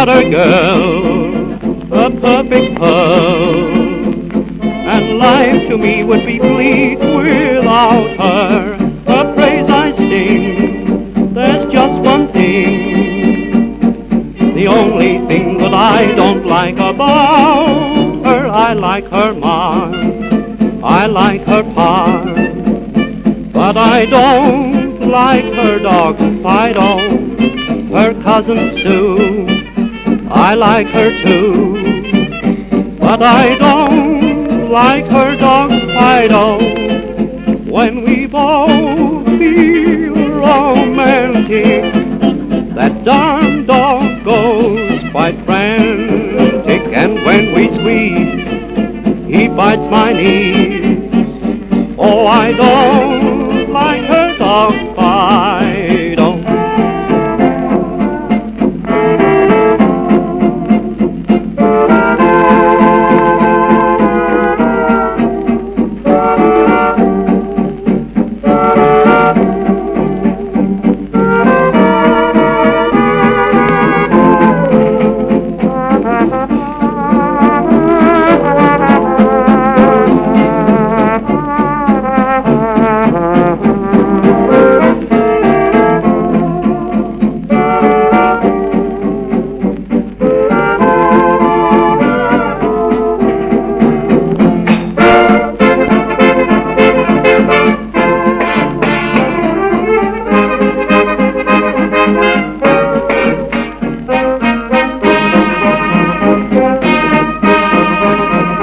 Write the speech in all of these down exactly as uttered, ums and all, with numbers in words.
got a girl, a perfect pearl, and life to me would be bleak without her. Her praise I sing, there's just one thing, the only thing that I don't like about her. I like her ma, I like her pa, but I don't like her dog Fido, her cousin Sue. I like her too, but I don't like her dog Fido. When we both feel romantic, that darn dog goes quite frantic, and when we squeeze, he bites my knees. Oh, I don't like her dog Fido.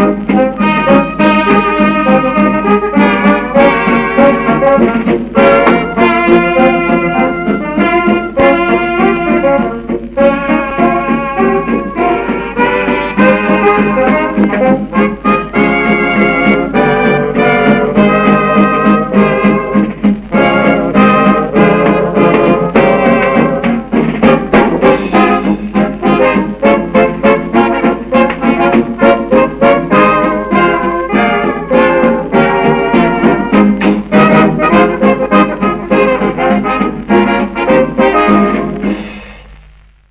Thank you.